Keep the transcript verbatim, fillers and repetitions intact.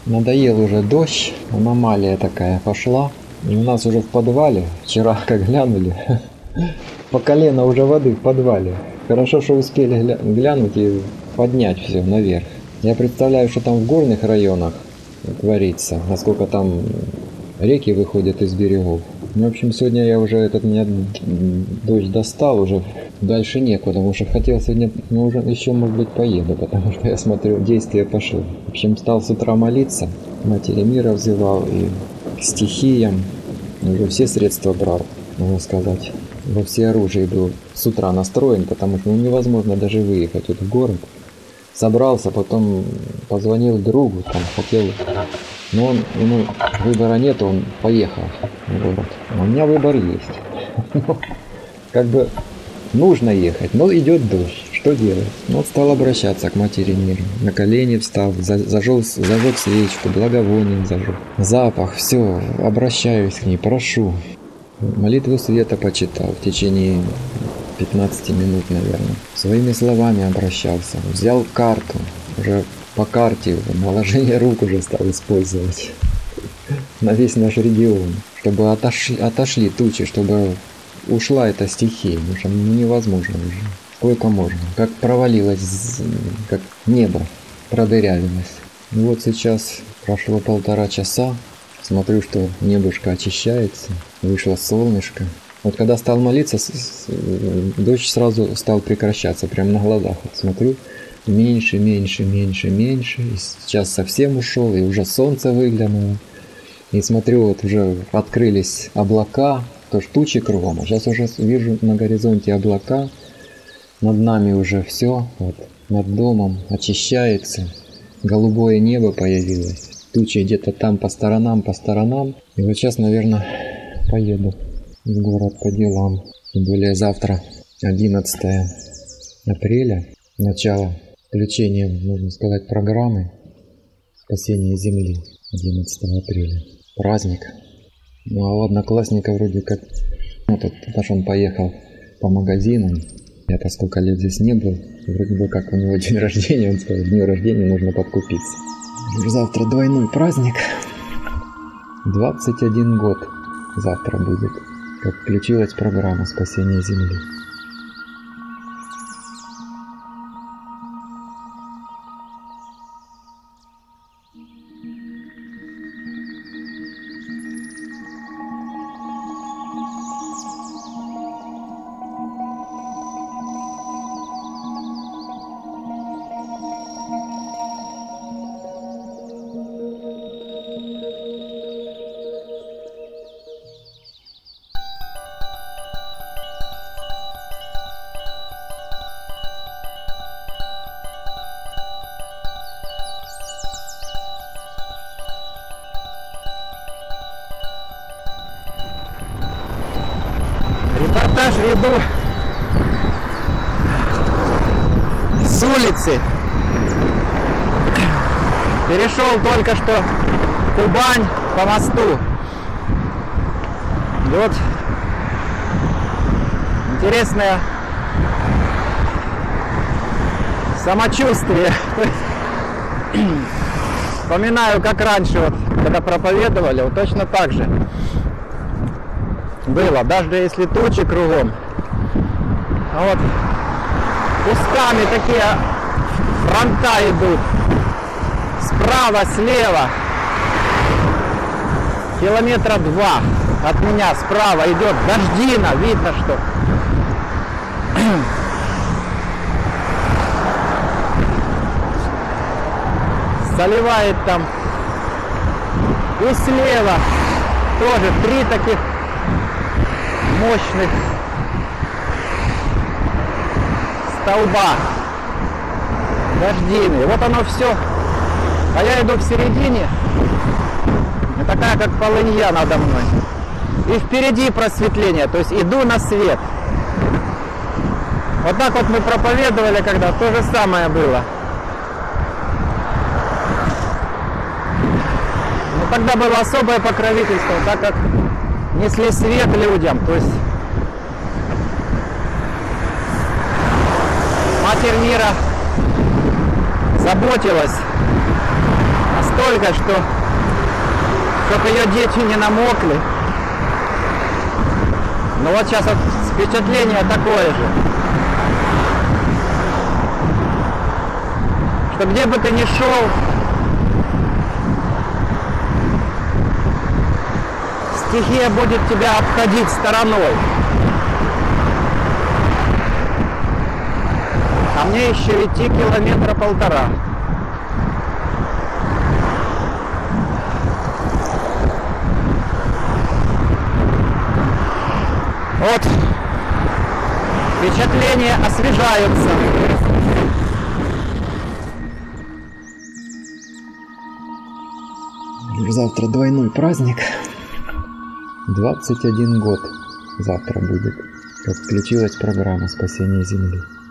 Надоел уже дождь, аномалия такая пошла. И у нас уже в подвале, вчера как глянули, по колено уже воды в подвале. Хорошо, что успели гля- глянуть и поднять все наверх. Я представляю, что там в горных районах творится, насколько там реки выходят из берегов. Ну, в общем, сегодня я уже, этот меня дождь достал, уже дальше некуда, потому что хотел сегодня, ну, уже еще, может быть, поеду, потому что я смотрю, действие пошло. В общем, стал с утра молиться, Матери мира взывал и к стихиям, уже все средства брал, можно сказать. Во всеоружии был с утра настроен, потому что ну, невозможно даже выехать вот в город. Собрался, потом позвонил другу, там хотел, но он, ему выбора нет, он поехал в город. А у меня выбор есть. Как бы нужно ехать, но идет дождь. Что делать? Вот стал обращаться к Матери мира. На колени встал, зажег, зажег свечку, благовоние зажег. Запах, все, обращаюсь к ней, прошу. Молитву света почитал в течение пятнадцати минут, наверное. Своими словами обращался. Взял карту, уже по карте, наложение рук уже стал использовать на весь наш регион, чтобы отошли, отошли тучи, чтобы ушла эта стихия, потому что невозможно уже. Сколько можно. Как провалилось, как небо продырявилось. И вот сейчас прошло полтора часа. Смотрю, что небушка очищается. Вышло солнышко. Вот когда стал молиться, дождь сразу стал прекращаться. Прямо на глазах. Вот смотрю, меньше, меньше, меньше, меньше. И сейчас совсем ушел. И уже солнце выглянуло. И смотрю, вот уже открылись облака. Тоже тучи кругом. А сейчас уже вижу на горизонте облака. Над нами уже все, вот, над домом очищается, голубое небо появилось, тучи где-то там по сторонам, по сторонам. И вот сейчас, наверное, поеду в город по делам. Тем более завтра одиннадцатое апреля, начало включения, можно сказать, программы спасения Земли. одиннадцатого апреля, праздник. Ну а у одноклассника вроде как, ну тут, потому что он поехал по магазинам. Я-то сколько лет здесь не был, вроде бы как у него день рождения, он сказал, дню рождения нужно подкупиться. Завтра двойной праздник. двадцать один год завтра будет, как включилась программа спасения Земли. Репортаж веду с улицы. Перешел только что Кубань по мосту. И вот интересное самочувствие. Вспоминаю, как раньше, вот, когда проповедовали, вот точно так же было, даже если тучи кругом. А вот кусками такие фронта идут. Справа, слева. Километра два от меня справа идет дождина. Видно, что заливает там. И слева тоже три таких мощных столба дождины. Вот оно все. А я иду в середине. И такая, как полынья надо мной. И впереди просветление. То есть иду на свет. Вот так вот мы проповедовали, когда то же самое было. Но тогда было особое покровительство, так как несли свет людям, то есть Матерь мира заботилась только, что чтобы ее дети не намокли. Но вот сейчас вот впечатление такое же. Что где бы ты ни шел, стихия будет тебя обходить стороной. А мне еще идти километра полтора. Вот. Впечатления освежаются. Завтра двойной праздник. двадцать один год завтра будет, как включилась программа спасения Земли.